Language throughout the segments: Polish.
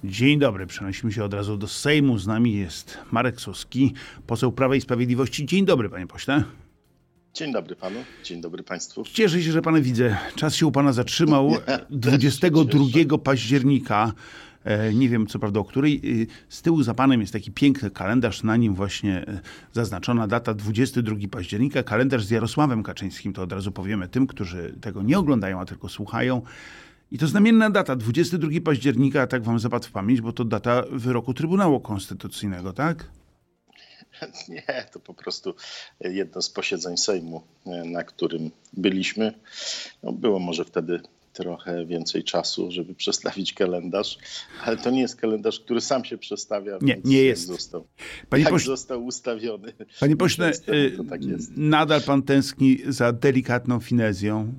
Dzień dobry, przenosimy się od razu do Sejmu. Z nami jest Marek Suski, poseł Prawa i Sprawiedliwości. Dzień dobry, panie pośle. Dzień dobry panu, dzień dobry państwu. Cieszę się, że pana widzę. Czas się u pana zatrzymał. 22 października, nie wiem co prawda o której, z tyłu za panem jest taki piękny kalendarz, na nim właśnie zaznaczona data 22 października. Kalendarz z Jarosławem Kaczyńskim, to od razu powiemy tym, którzy tego nie oglądają, a tylko słuchają. I to znamienna data, 22 października, tak wam zapadł w pamięć, bo to data wyroku Trybunału Konstytucyjnego, tak? Nie, to po prostu jedno z posiedzeń Sejmu, na którym byliśmy. No, było może wtedy trochę więcej czasu, żeby przestawić kalendarz, ale to nie jest kalendarz, który sam się przestawia. Nie jest. Został ustawiony. Panie pośle, to tak jest. Nadal pan tęskni za delikatną finezją?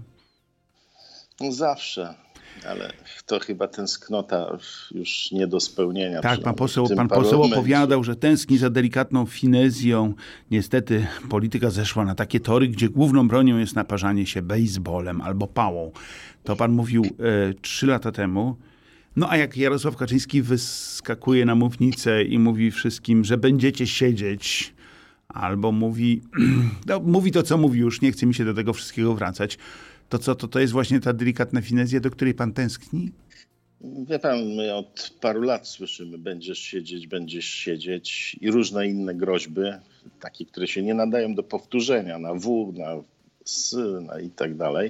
No zawsze. Ale to chyba tęsknota już nie do spełnienia. Tak, pan poseł opowiadał, że tęskni za delikatną finezją. Niestety polityka zeszła na takie tory, gdzie główną bronią jest naparzanie się baseballem albo pałą. To pan mówił 3 lata temu. No a jak Jarosław Kaczyński wyskakuje na mównicę i mówi wszystkim, że będziecie siedzieć, albo mówi to, co mówi, już nie chce mi się do tego wszystkiego wracać. To co, to jest właśnie ta delikatna finezja, do której pan tęskni? Wie pan, my od paru lat słyszymy, będziesz siedzieć i różne inne groźby, takie, które się nie nadają do powtórzenia, na W, na S, na i tak dalej.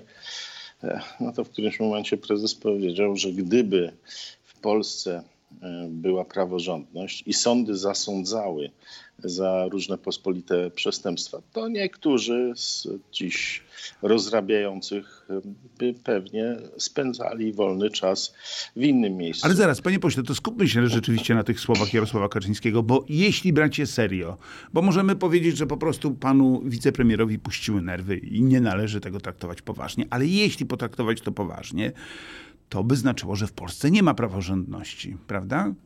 No to w którymś momencie prezes powiedział, że gdyby w Polsce była praworządność i sądy zasądzały za różne pospolite przestępstwa, to niektórzy z dziś rozrabiających by pewnie spędzali wolny czas w innym miejscu. Ale zaraz, panie pośle, to skupmy się rzeczywiście na tych słowach Jarosława Kaczyńskiego, bo jeśli brać je serio, bo możemy powiedzieć, że po prostu panu wicepremierowi puściły nerwy i nie należy tego traktować poważnie, ale jeśli potraktować to poważnie, to by znaczyło, że w Polsce nie ma praworządności, prawda?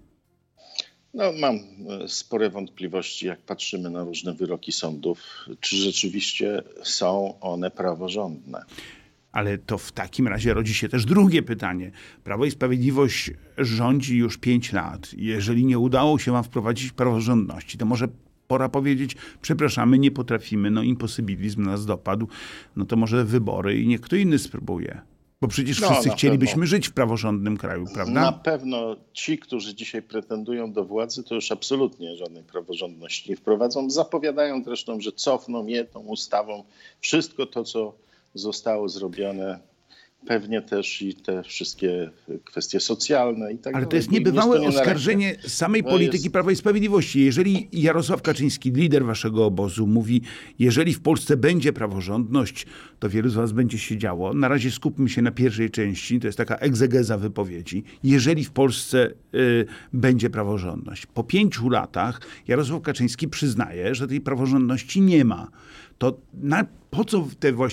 No, mam spore wątpliwości, jak patrzymy na różne wyroki sądów, czy rzeczywiście są one praworządne. Ale to w takim razie rodzi się też drugie pytanie. Prawo i Sprawiedliwość rządzi już 5 lat. Jeżeli nie udało się wam wprowadzić praworządności, to może pora powiedzieć, przepraszamy, nie potrafimy, imposybilizm nas dopadł, to może wybory i niech kto inny spróbuje. Bo przecież wszyscy chcielibyśmy żyć w praworządnym kraju, prawda? Na pewno ci, którzy dzisiaj pretendują do władzy, to już absolutnie żadnej praworządności nie wprowadzą. Zapowiadają zresztą, że cofną jedną ustawą wszystko to, co zostało zrobione. Pewnie też i te wszystkie kwestie socjalne i tak dalej. Ale to jest niebywałe oskarżenie samej polityki Prawa i Sprawiedliwości. Jeżeli Jarosław Kaczyński, lider waszego obozu, mówi, jeżeli w Polsce będzie praworządność, to wielu z was będzie siedziało. Na razie skupmy się na pierwszej części, to jest taka egzegeza wypowiedzi. Jeżeli w Polsce będzie praworządność. Po 5 latach Jarosław Kaczyński przyznaje, że tej praworządności nie ma. To po co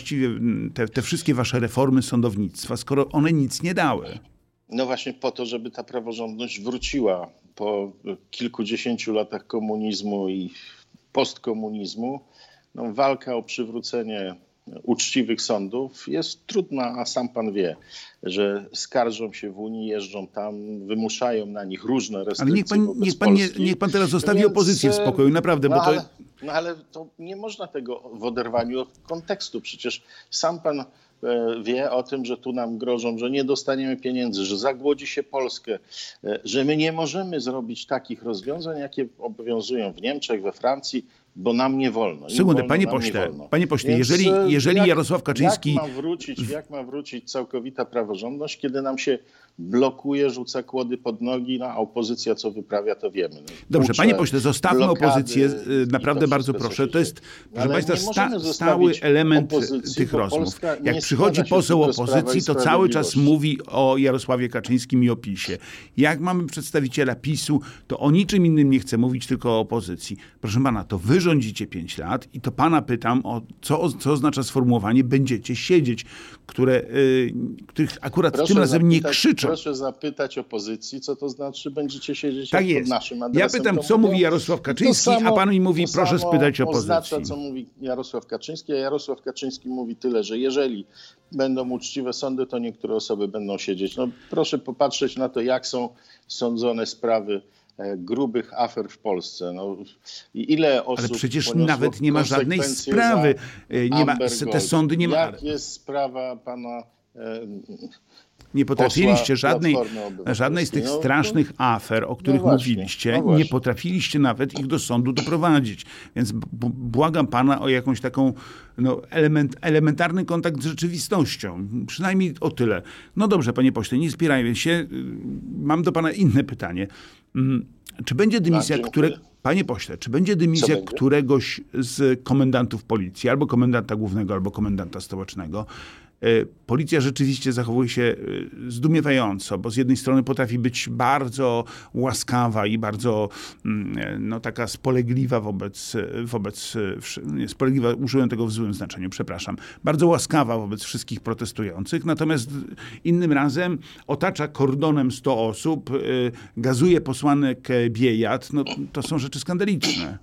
te wszystkie wasze reformy sądownictwa, skoro one nic nie dały? No właśnie po to, żeby ta praworządność wróciła po kilkudziesięciu latach komunizmu i postkomunizmu. Walka o przywrócenie uczciwych sądów jest trudna, a sam pan wie, że skarżą się w Unii, jeżdżą tam, wymuszają na nich różne restrykcje. Ale niech pan teraz zostawi opozycję w spokoju, naprawdę. Ale to nie można tego w oderwaniu od kontekstu. Przecież sam pan wie o tym, że tu nam grożą, że nie dostaniemy pieniędzy, że zagłodzi się Polskę, że my nie możemy zrobić takich rozwiązań, jakie obowiązują w Niemczech, we Francji, bo nam nie wolno. Sekundę, panie pośle, jeżeli Jarosław Kaczyński... Jak ma wrócić całkowita praworządność, kiedy nam się blokuje, rzuca kłody pod nogi, a opozycja co wyprawia, to wiemy. Dobrze, panie pośle, zostawmy opozycję, naprawdę bardzo proszę. To jest, proszę państwa, stały element tych rozmów. Jak przychodzi poseł opozycji, to cały czas mówi o Jarosławie Kaczyńskim i o PiS-ie. Jak mamy przedstawiciela PiS-u, to o niczym innym nie chce mówić, tylko o opozycji. Proszę pana, to wy rządzicie 5 lat i to pana pytam, co oznacza sformułowanie będziecie siedzieć, których akurat tym razem nie krzyczą. Proszę zapytać opozycji, co to znaczy będziecie siedzieć tak pod naszym adresem. Ja pytam, co mówi Jarosław Kaczyński, a pan mi mówi, proszę spytać opozycji. To oznacza, co mówi Jarosław Kaczyński, a Jarosław Kaczyński mówi tyle, że jeżeli będą uczciwe sądy, to niektóre osoby będą siedzieć. No, proszę popatrzeć na to, jak są sądzone sprawy grubych afer w Polsce. No, ile osób... Ale przecież nawet nie ma żadnej sprawy. Te sądy nie ma... Jak jest sprawa pana... Nie potrafiliście żadnej z tych strasznych afer, o których mówiliście, nie potrafiliście nawet ich do sądu doprowadzić. Więc błagam pana o jakąś taką elementarny kontakt z rzeczywistością. Przynajmniej o tyle. No dobrze, panie pośle, nie spierajmy się. Mam do pana inne pytanie. Czy będzie dymisja, panie pośle, czy będzie dymisja któregoś z komendantów policji, albo komendanta głównego, albo komendanta stołecznego? Policja rzeczywiście zachowuje się zdumiewająco, bo z jednej strony potrafi być bardzo łaskawa i bardzo taka spolegliwa spolegliwa, użyłem tego w złym znaczeniu, przepraszam, bardzo łaskawa wobec wszystkich protestujących, natomiast innym razem otacza kordonem 100 osób, gazuje posłanek Biejat, to są rzeczy skandaliczne.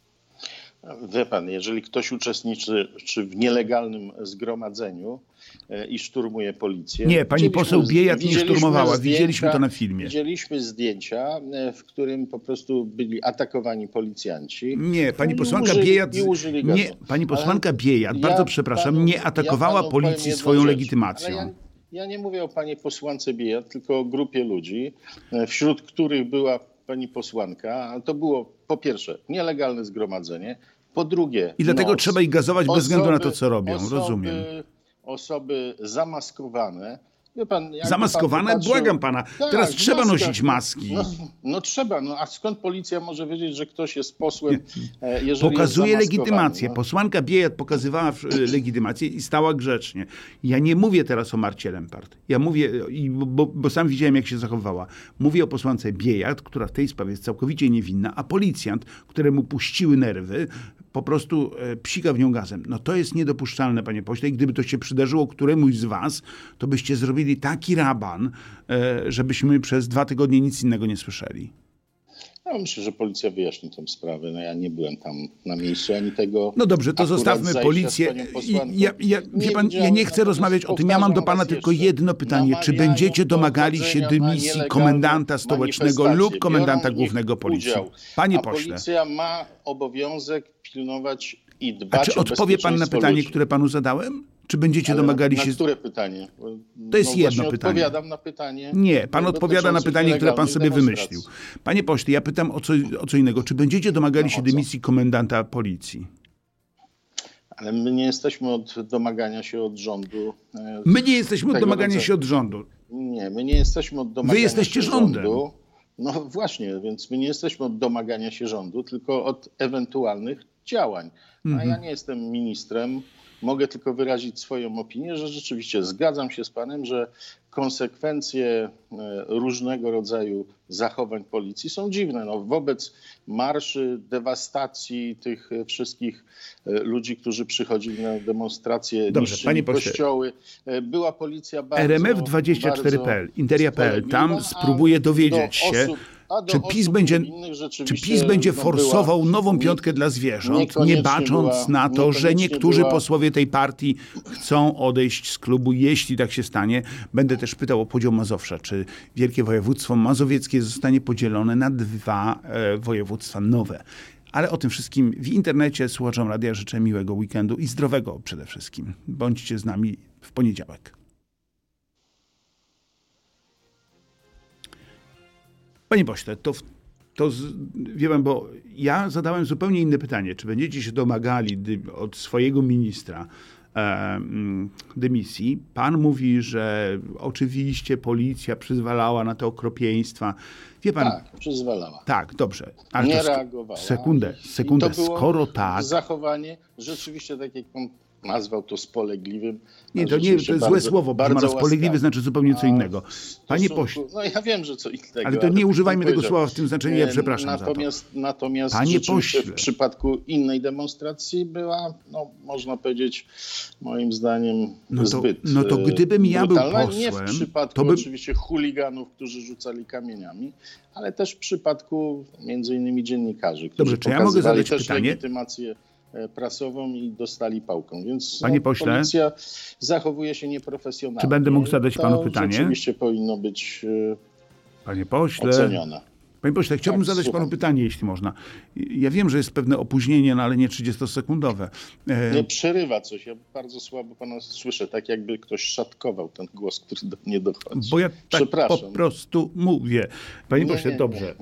Wie pan, jeżeli ktoś uczestniczy w nielegalnym zgromadzeniu i szturmuje policję... Nie, pani poseł Biejat nie szturmowała. Widzieliśmy to na filmie. Widzieliśmy zdjęcia, w którym po prostu byli atakowani policjanci. Nie, pani posłanka Biejat... Nie, pani posłanka Biejat, bardzo przepraszam, nie atakowała policji swoją legitymacją. Ja nie mówię o pani posłance Biejat, tylko o grupie ludzi, wśród których była pani posłanka, a to było po pierwsze nielegalne zgromadzenie, po drugie i dlatego trzeba ich gazować bez względu na to, co robią, rozumiem. Osoby zamaskowane. Wie pan, zamaskowane? Błagam pana. Tak, teraz trzeba nosić maski. No trzeba. A skąd policja może wiedzieć, że ktoś jest posłem, jeżeli pokazuje jest legitymację. Posłanka Biejat pokazywała legitymację i stała grzecznie. Ja nie mówię teraz o Marcie Lempart. Ja mówię, bo sam widziałem, jak się zachowywała. Mówię o posłance Biejat, która w tej sprawie jest całkowicie niewinna, a policjant, któremu puściły nerwy, po prostu psika w nią gazem. To jest niedopuszczalne, panie pośle. I gdyby to się przydarzyło któremuś z was, to byście zrobili taki raban, żebyśmy przez 2 tygodnie nic innego nie słyszeli. Ja myślę, że policja wyjaśni tę sprawę. Ja nie byłem tam na miejscu, ani tego... No dobrze, to zostawmy policję. Wie pan, ja nie chcę rozmawiać o tym. Ja mam do pana tylko jedno pytanie. Czy będziecie domagali się dymisji komendanta stołecznego lub komendanta głównego policji? Panie pośle. Policja ma obowiązek pilnować i dbać o bezpieczeństwo ludzi. Czy odpowie pan na pytanie, które panu zadałem? Czy będziecie domagali się... Na które pytanie? To jest jedno pytanie. Odpowiadam na pytanie. Nie, pan odpowiada na pytanie, które pan sobie wymyślił. Panie pośle, ja pytam o co innego. Czy będziecie domagali się dymisji komendanta policji? Ale my nie jesteśmy od domagania się od rządu. My nie jesteśmy od domagania się od rządu. Nie, my nie jesteśmy od domagania się rządu. Wy jesteście rządem. No właśnie, więc my nie jesteśmy od domagania się rządu, tylko od ewentualnych działań. A ja nie jestem ministrem. Mogę tylko wyrazić swoją opinię, że rzeczywiście zgadzam się z panem, że konsekwencje różnego rodzaju zachowań policji są dziwne. Wobec marszy, dewastacji tych wszystkich ludzi, którzy przychodzili na demonstracje, niszczyli kościoły, była policja bardzo... RMF24.pl, Interia.pl, tam spróbuję dowiedzieć się, czy PiS będzie forsował nową piątkę dla zwierząt, nie bacząc na to, że niektórzy posłowie tej partii chcą odejść z klubu. Jeśli tak się stanie, będę też pytał o podział Mazowsza. Czy Wielkie Województwo Mazowieckie zostanie podzielone na 2 województwa nowe. Ale o tym wszystkim w internecie. Słuchaczom radia życzę miłego weekendu i zdrowego przede wszystkim. Bądźcie z nami w poniedziałek. Panie pośle, wie pan, bo ja zadałem zupełnie inne pytanie. Czy będziecie się domagali od swojego ministra dymisji? Pan mówi, że oczywiście policja przyzwalała na te okropieństwa. Wie pan, tak, przyzwalała. Tak, dobrze. Ale nie reagowała. Sekundę. To było Skoro tak... zachowanie rzeczywiście, tak jak pan nazwał to spolegliwym. Nie, to nie, to jest złe słowo, proszę pana. Spolegliwy znaczy zupełnie co innego. Panie pośle. No ja wiem, że co innego. Ale to nie używajmy tego słowa w tym znaczeniu, ja przepraszam natomiast Panie pośle, w przypadku innej demonstracji była, można powiedzieć, moim zdaniem zbyt No to gdybym ja był brutalna. posłem... Nie w przypadku oczywiście chuliganów, którzy rzucali kamieniami, ale też w przypadku między innymi dziennikarzy, którzy czy ja mogę zadać też pytanie? legitymację prasową i dostali pałką. Więc Panie pośle, policja zachowuje się nieprofesjonalnie. Czy będę mógł zadać panu pytanie? Rzeczywiście powinno być Panie pośle, ocenione. Panie pośle, chciałbym zadać panu pytanie, jeśli można. Ja wiem, że jest pewne opóźnienie, ale nie 30-sekundowe. Nie przerywa coś. Ja bardzo słabo pana słyszę, tak jakby ktoś szatkował ten głos, który do mnie dochodzi. Bo ja tak po prostu mówię. Panie pośle, dobrze.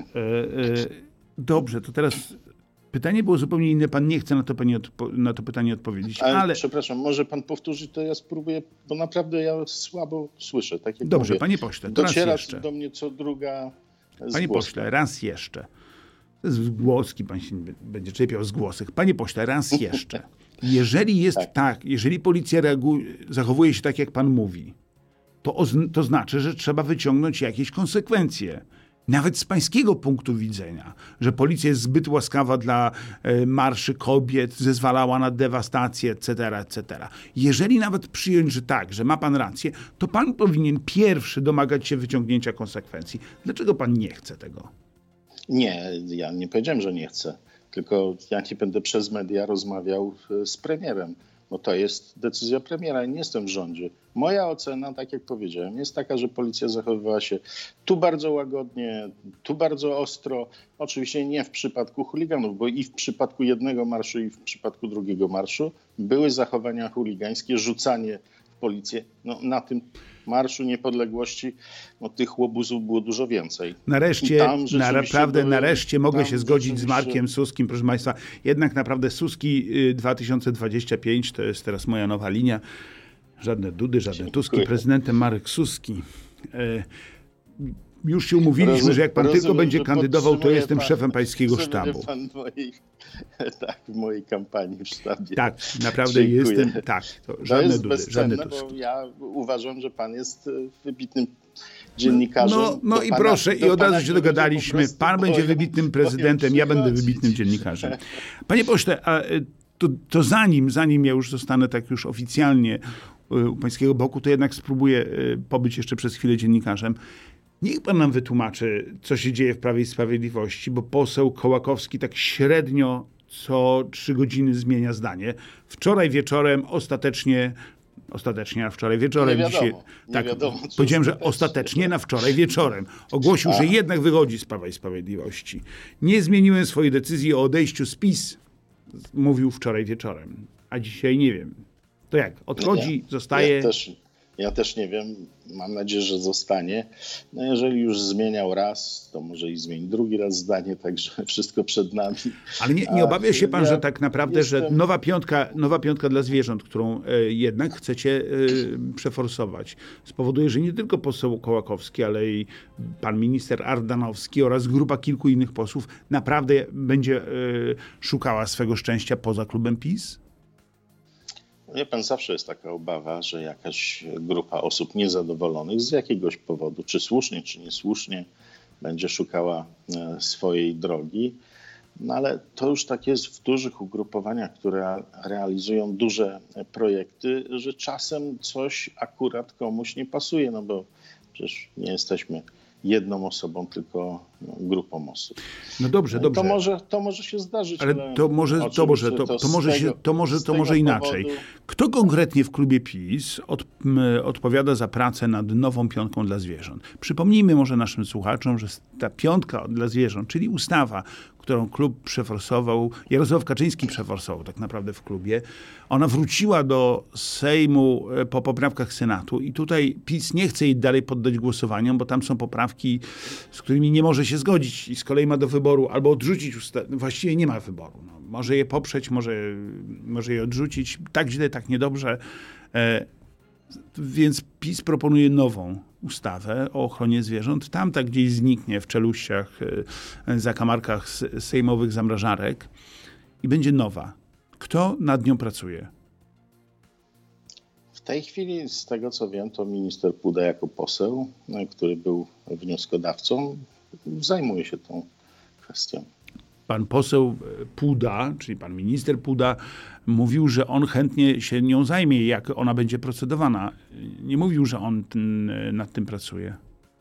Dobrze, to teraz pytanie było zupełnie inne. Pan nie chce na to pytanie odpowiedzieć, ale... Przepraszam, może pan powtórzyć, to ja spróbuję, bo naprawdę ja słabo słyszę. Tak jak dobrze, mówię, panie pośle, to raz jeszcze. Do mnie co druga Panie pośle, raz jeszcze. To jest głoski, pan się będzie czepiał z głosek. Panie pośle, raz jeszcze. Jeżeli jest tak, jeżeli policja zachowuje się tak, jak pan mówi, to znaczy, że trzeba wyciągnąć jakieś konsekwencje. Nawet z pańskiego punktu widzenia, że policja jest zbyt łaskawa dla marszy kobiet, zezwalała na dewastację, etc. Jeżeli nawet przyjąć, że tak, że ma pan rację, to pan powinien pierwszy domagać się wyciągnięcia konsekwencji. Dlaczego pan nie chce tego? Nie, ja nie powiedziałem, że nie chcę. Tylko ja nie będę przez media rozmawiał z premierem. No to jest decyzja premiera. Nie jestem w rządzie. Moja ocena, tak jak powiedziałem, jest taka, że policja zachowywała się tu bardzo łagodnie, tu bardzo ostro. Oczywiście nie w przypadku chuliganów, bo i w przypadku jednego marszu, i w przypadku drugiego marszu były zachowania chuligańskie, rzucanie w policję. No, na tym Marszu Niepodległości tych łobuzów było dużo więcej. Nareszcie mogę się zgodzić z Markiem Suskim, proszę państwa. Jednak naprawdę Suski 2025 to jest teraz moja nowa linia. Żadne Dudy, żadne Tuski. Prezydentem Marek Suski. Już się umówiliśmy, że jak pan tylko będzie kandydował, to jestem szefem pańskiego sztabu. Pan w mojej kampanii w sztabie. Tak, naprawdę jestem. Tak, to jest bezcenne, bo ja uważam, że pan jest wybitnym dziennikarzem. No i proszę, i od razu się dogadaliśmy. Pan będzie wybitnym prezydentem, ja będę wybitnym dziennikarzem. Panie pośle, to zanim ja już zostanę tak już oficjalnie u pańskiego boku, to jednak spróbuję pobyć jeszcze przez chwilę dziennikarzem. Niech pan nam wytłumaczy, co się dzieje w Prawie i Sprawiedliwości, bo poseł Kołakowski tak średnio co 3 godziny zmienia zdanie. Wczoraj wieczorem ostatecznie, a wczoraj wieczorem nie wiadomo, dzisiaj... Tak, wiadomo, powiedziałem, że ostatecznie na wczoraj wieczorem. Ogłosił, że jednak wychodzi z Prawa i Sprawiedliwości. Nie zmieniłem swojej decyzji o odejściu z PiS, mówił wczoraj wieczorem. A dzisiaj nie wiem. To jak? Odchodzi, zostaje... Ja też nie wiem. Mam nadzieję, że zostanie. No jeżeli już zmieniał raz, to może i zmieni drugi raz zdanie, także wszystko przed nami. Ale nie obawia się pan, że tak naprawdę, że nowa piątka dla zwierząt, którą jednak chcecie przeforsować, spowoduje, że nie tylko poseł Kołakowski, ale i pan minister Ardanowski oraz grupa kilku innych posłów naprawdę będzie szukała swego szczęścia poza klubem PiS? Wie pan, zawsze jest taka obawa, że jakaś grupa osób niezadowolonych z jakiegoś powodu, czy słusznie, czy niesłusznie, będzie szukała swojej drogi. No ale to już tak jest w dużych ugrupowaniach, które realizują duże projekty, że czasem coś akurat komuś nie pasuje, no bo przecież nie jesteśmy jedną osobą, tylko grupą osób. No dobrze. To może się zdarzyć. Ale to może inaczej. Powodu... Kto konkretnie w klubie PiS odpowiada za pracę nad nową piątką dla zwierząt? Przypomnijmy może naszym słuchaczom, że ta piątka dla zwierząt, czyli ustawa, którą klub przeforsował, Jarosław Kaczyński przeforsował tak naprawdę w klubie, ona wróciła do Sejmu po poprawkach Senatu i tutaj PiS nie chce jej dalej poddać głosowaniom, bo tam są poprawki, z którymi nie może się zgodzić i z kolei ma do wyboru albo odrzucić ustawę. Właściwie nie ma wyboru. No, może je poprzeć, może je odrzucić. Tak źle, tak niedobrze. Więc PiS proponuje nową ustawę o ochronie zwierząt. Tam tak gdzieś zniknie w czeluściach, zakamarkach sejmowych zamrażarek i będzie nowa. Kto nad nią pracuje? tej chwili, z tego co wiem, to minister Puda jako poseł, który był wnioskodawcą, zajmuje się tą kwestią. Pan poseł Puda, czyli pan minister Puda, mówił, że on chętnie się nią zajmie, jak ona będzie procedowana. Nie mówił, że on nad tym pracuje.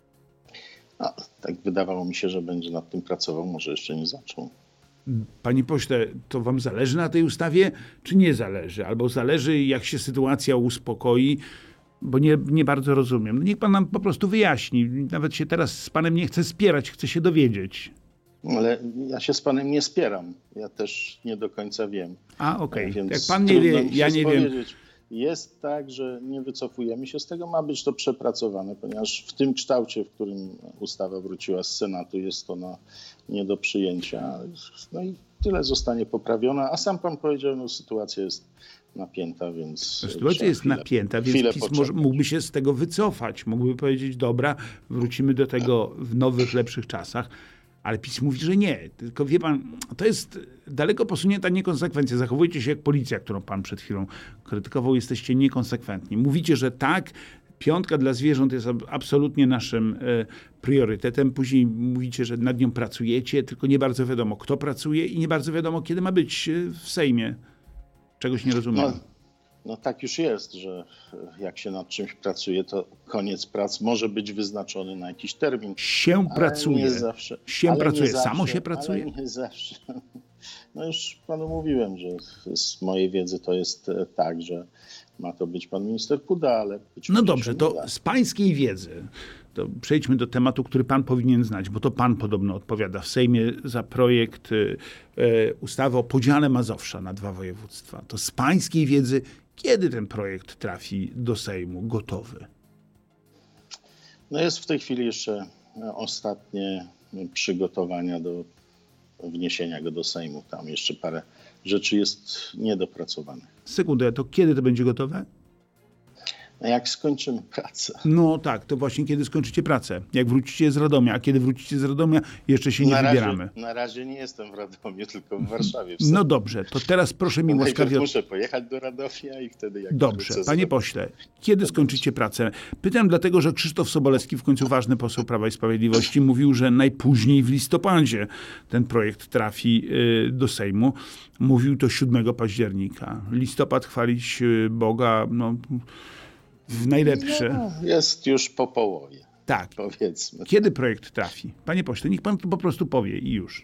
No, tak wydawało mi się, że będzie nad tym pracował, może jeszcze nie zaczął. Panie pośle, to wam zależy na tej ustawie, czy nie zależy? Albo zależy, jak się sytuacja uspokoi, bo nie bardzo rozumiem. No niech pan nam po prostu wyjaśni. Nawet się teraz z panem nie chcę spierać, chcę się dowiedzieć. Ale ja się z panem nie spieram. Ja też nie do końca wiem. Okej. Więc Jak pan nie wie, ja nie wiem. Jest tak, że nie wycofujemy się z tego. Ma być to przepracowane, ponieważ w tym kształcie, w którym ustawa wróciła z Senatu, jest ona nie do przyjęcia. No i tyle zostanie poprawiona. A sam pan powiedział, no sytuacja jest napięta, więc... Sytuacja jest napięta, więc PiS mógłby się z tego wycofać. Mógłby powiedzieć, dobra, wrócimy do tego w nowych, lepszych czasach. Ale PiS mówi, że nie. Tylko wie pan, to jest daleko posunięta niekonsekwencja. Zachowujecie się jak policja, którą pan przed chwilą krytykował. Jesteście niekonsekwentni. Mówicie, że tak, piątka dla zwierząt jest absolutnie naszym priorytetem. Później mówicie, że nad nią pracujecie, tylko nie bardzo wiadomo, kto pracuje i nie bardzo wiadomo, kiedy ma być w Sejmie. Czegoś nie rozumiem. No tak już jest, że jak się nad czymś pracuje, to koniec prac może być wyznaczony na jakiś termin. Pracuje. Nie zawsze. Samo się pracuje? Ale nie zawsze. No już panu mówiłem, że z mojej wiedzy to jest tak, że ma to być pan minister Puda, ale... No dobrze, to z pańskiej wiedzy to przejdźmy do tematu, który pan powinien znać, bo to pan podobno odpowiada w Sejmie za projekt ustawy o podziale Mazowsza na 2 województwa. To z pańskiej wiedzy, kiedy ten projekt trafi do Sejmu gotowy? No jest w tej chwili jeszcze ostatnie przygotowania do wniesienia go do Sejmu. Tam jeszcze parę rzeczy jest niedopracowanych. Sekundę, to kiedy to będzie gotowe? Jak skończymy pracę. No tak, to właśnie kiedy skończycie pracę. Jak wrócicie z Radomia, a kiedy wrócicie z Radomia, jeszcze się nie wybieramy. Na razie nie jestem w Radomiu, tylko w Warszawie. No dobrze, to teraz proszę mi łaskawie... Muszę pojechać do Radomia i wtedy... Dobrze, panie pośle, kiedy skończycie pracę? Pytam dlatego, że Krzysztof Sobolewski, w końcu ważny poseł Prawa i Sprawiedliwości, mówił, że najpóźniej w listopadzie ten projekt trafi do Sejmu. Mówił to 7 października. Listopad, chwalić Boga, no... w najlepsze. No, jest już po połowie. Tak. Powiedzmy. Kiedy projekt trafi? Panie pośle, niech pan to po prostu powie i już.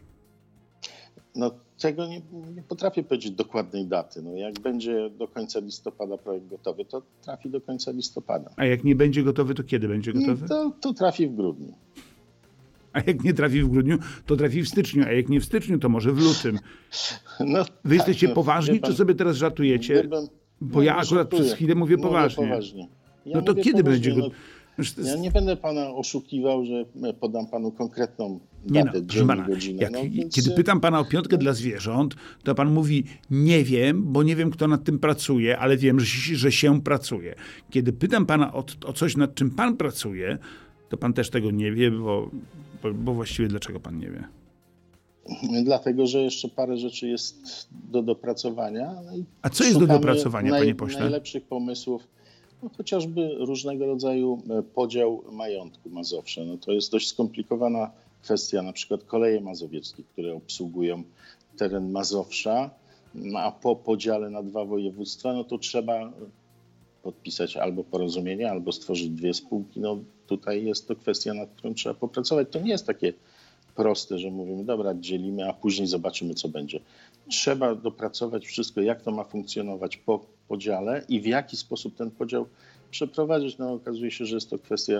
No tego nie potrafię powiedzieć dokładnej daty. No, jak będzie do końca listopada projekt gotowy, to trafi do końca listopada. A jak nie będzie gotowy, to kiedy będzie gotowy? To trafi w grudniu. A jak nie trafi w grudniu, to trafi w styczniu. A jak nie w styczniu, to może w lutym. No, wy jesteście poważni, czy sobie teraz żartujecie? Bo ja akurat przez chwilę mówię poważnie. Ja no to kiedy będzie go... Ja nie będę pana oszukiwał, że podam panu konkretną datę, dzień i godzinę. Kiedy pytam pana o piątkę dla zwierząt, to pan mówi, nie wiem, bo nie wiem, kto nad tym pracuje, ale wiem, że się pracuje. Kiedy pytam pana o coś, nad czym pan pracuje, to pan też tego nie wie, bo właściwie dlaczego pan nie wie? Dlatego, że jeszcze parę rzeczy jest do dopracowania. A co jest do dopracowania, panie pośle? Najlepszych pomysłów, no chociażby różnego rodzaju podział majątku Mazowsza. No to jest dość skomplikowana kwestia, na przykład Koleje Mazowieckie, które obsługują teren Mazowsza, a po podziale na 2 województwa, no to trzeba podpisać albo porozumienie, albo stworzyć 2 spółki. No tutaj jest to kwestia, nad którą trzeba popracować. To nie jest takie proste, że mówimy, dobra, dzielimy, a później zobaczymy, co będzie. Trzeba dopracować wszystko, jak to ma funkcjonować po podziale i w jaki sposób ten podział przeprowadzić. No okazuje się, że jest to kwestia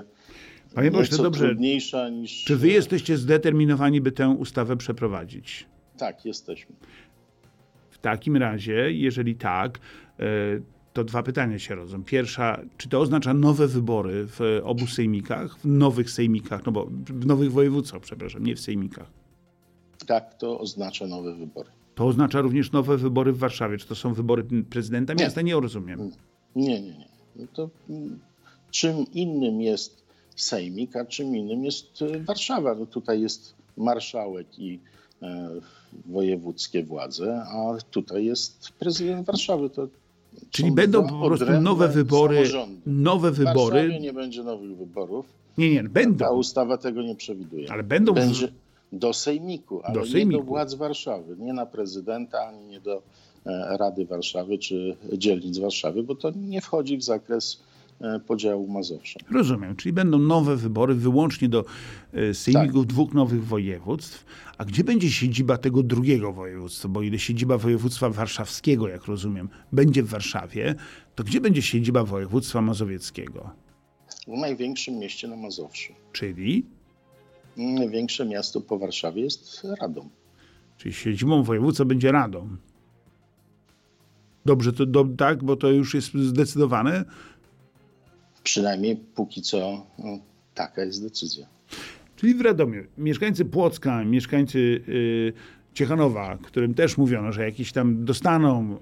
trudniejsza niż... Czy wy jesteście zdeterminowani, by tę ustawę przeprowadzić? Tak, jesteśmy. W takim razie, jeżeli tak, to 2 pytania się rodzą. Pierwsza, czy to oznacza nowe wybory w obu sejmikach, w nowych sejmikach, no bo w nowych województwach, przepraszam, nie w sejmikach? Tak, to oznacza nowe wybory. To oznacza również nowe wybory w Warszawie. Czy to są wybory prezydenta miasta? Nie rozumiem. Nie. No to czym innym jest sejmik, a czym innym jest Warszawa. No tutaj jest marszałek i wojewódzkie władze, a tutaj jest prezydent Warszawy. To Czyli Są będą dwa po prostu odrębne nowe wybory. samorządy. Nowe W Warszawie wybory. nie będzie nowych wyborów. Nie, Ta będą. ustawa tego nie przewiduje. Ale będą Będzie do sejmiku, ale nie sejmiku. do władz Warszawy. Nie na prezydenta, ani nie do Rady Warszawy czy dzielnic Warszawy, bo to nie wchodzi w zakres podziału Mazowsza. Rozumiem, czyli będą nowe wybory wyłącznie do sejmików dwóch nowych województw. A gdzie będzie siedziba tego drugiego województwa? Bo ile siedziba województwa warszawskiego, jak rozumiem, będzie w Warszawie, to gdzie będzie siedziba województwa mazowieckiego? W największym mieście na Mazowszu. Czyli? Największe miasto po Warszawie jest Radom. Czyli siedzibą województwa będzie Radom. Dobrze, to tak, bo to już jest zdecydowane? Przynajmniej póki co taka jest decyzja. Czyli w Radomiu mieszkańcy Płocka, mieszkańcy Ciechanowa, którym też mówiono, że jakieś tam dostaną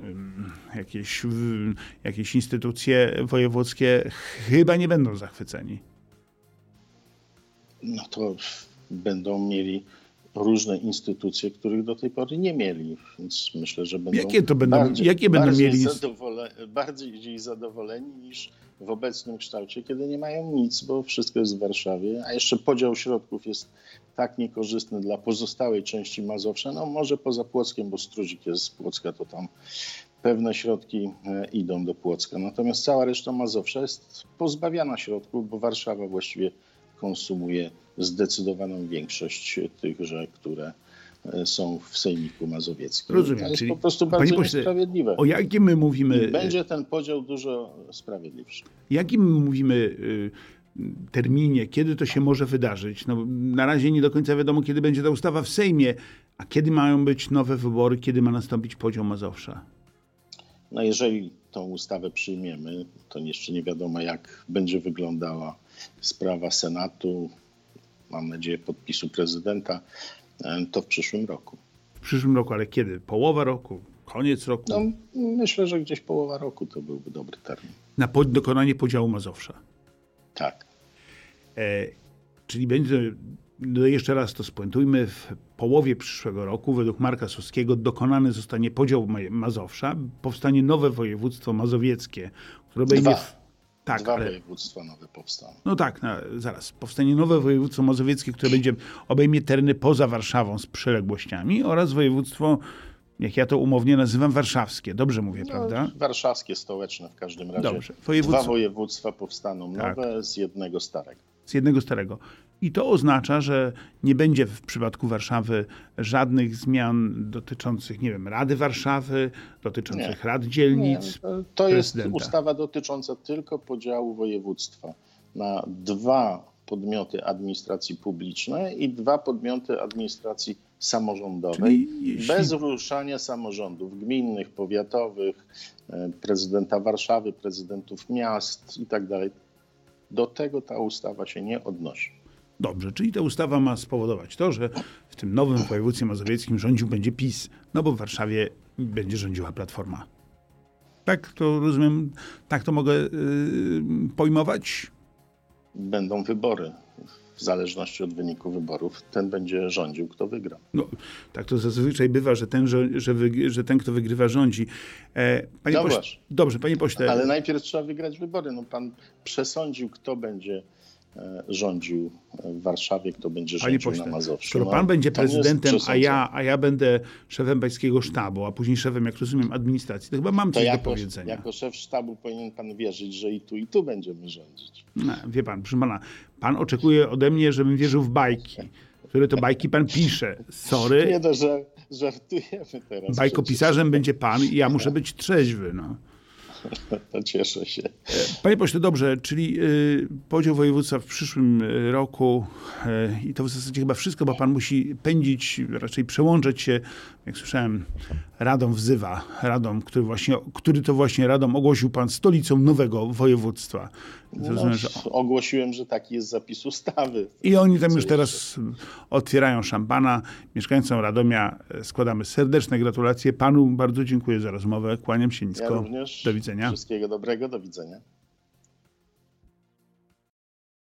jakieś instytucje wojewódzkie, chyba nie będą zachwyceni. No to będą mieli różne instytucje, których do tej pory nie mieli, więc myślę, że będą bardziej zadowoleni niż w obecnym kształcie, kiedy nie mają nic, bo wszystko jest w Warszawie, a jeszcze podział środków jest tak niekorzystny dla pozostałej części Mazowsza, no może poza Płockiem, bo Struzik jest z Płocka, to tam pewne środki idą do Płocka. Natomiast cała reszta Mazowsza jest pozbawiana środków, bo Warszawa właściwie konsumuje zdecydowaną większość tychże, które są w Sejmiku Mazowieckim. Rozumiem. To jest czyli, po prostu bardzo niesprawiedliwe. O jakim my mówimy? Będzie ten podział dużo sprawiedliwszy. Jakim mówimy terminie, kiedy to się może wydarzyć? No, na razie nie do końca wiadomo, kiedy będzie ta ustawa w Sejmie, a kiedy mają być nowe wybory, kiedy ma nastąpić podział Mazowsza? No jeżeli tą ustawę przyjmiemy, to jeszcze nie wiadomo, jak będzie wyglądała sprawa Senatu, mam nadzieję podpisu prezydenta, to w przyszłym roku. W przyszłym roku, ale kiedy? Połowa roku? Koniec roku? No, myślę, że gdzieś połowa roku to byłby dobry termin. Na dokonanie podziału Mazowsza. Tak. Czyli będzie, no jeszcze raz to spuentujmy, w połowie przyszłego roku według Marka Suskiego dokonany zostanie podział Mazowsza, powstanie nowe województwo mazowieckie, które obejmie... Dwa województwa nowe powstaną. No tak, zaraz. Powstanie nowe województwo mazowieckie, które obejmie tereny poza Warszawą z przyległościami oraz województwo, jak ja to umownie nazywam, warszawskie. Dobrze mówię, prawda? Warszawskie, stołeczne w każdym razie. Dobrze. Dwa województwa powstaną nowe z jednego starego. Z jednego starego. I to oznacza, że nie będzie w przypadku Warszawy żadnych zmian dotyczących, nie wiem, Rady Warszawy, dotyczących rad dzielnic. To jest ustawa dotycząca tylko podziału województwa na dwa podmioty administracji publicznej i dwa podmioty administracji samorządowej, bez ruszania samorządów gminnych, powiatowych, prezydenta Warszawy, prezydentów miast i tak dalej. Do tego ta ustawa się nie odnosi. Dobrze, czyli ta ustawa ma spowodować to, że w tym nowym województwie mazowieckim rządził będzie PiS, no bo w Warszawie będzie rządziła Platforma. Tak to rozumiem, tak to mogę pojmować? Będą wybory. W zależności od wyniku wyborów ten będzie rządził, kto wygra. No, tak to zazwyczaj bywa, że ten, kto wygrywa, rządzi. Dobrze, panie pośle. Ale najpierw trzeba wygrać wybory. No, pan przesądził, kto będzie rządził w Warszawie, kto będzie rządził na Mazowszu. Skoro pan będzie prezydentem, a ja będę szefem pańskiego sztabu, a później szefem, jak rozumiem, administracji, to chyba mam coś do powiedzenia. Jako szef sztabu powinien pan wierzyć, że i tu będziemy rządzić. No, wie pan, proszę pana, pan oczekuje ode mnie, żebym wierzył w bajki. Które to bajki pan pisze. Sorry. Nie no, że żartujemy teraz. Bajkopisarzem będzie pan i ja muszę być trzeźwy, no. To cieszę się. Panie pośle, dobrze, czyli podział województwa w przyszłym roku i to w zasadzie chyba wszystko, bo pan musi pędzić, raczej przełączać się, jak słyszałem, Radom wzywa. Radom, który to właśnie Radom ogłosił pan stolicą nowego województwa. Ogłosiłem, że taki jest zapis ustawy. I oni tam już teraz otwierają szampana. Mieszkańcom Radomia składamy serdeczne gratulacje. Panu bardzo dziękuję za rozmowę. Kłaniam się nisko. Ja również. Do widzenia. Wszystkiego dobrego. Do widzenia.